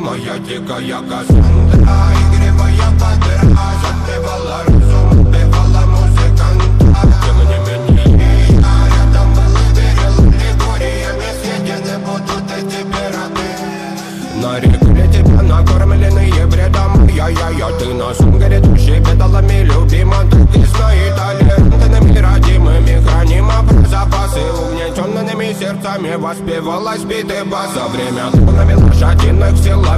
моя дикая Кассандра. Игривая подра, затмевала разум, убивала музыканта. Тем не менее я рядом был и верил, лигуриями съедены будут эти пираты. Нарекли тебя накормленные бредом, я-я-я. Ты на сон грядущий педалами, любима. Так и стоит толерантными, родимыми. Храним запасы угнетенными сердцами. Воспевалась биты баса. Время тонами лошадиных сил.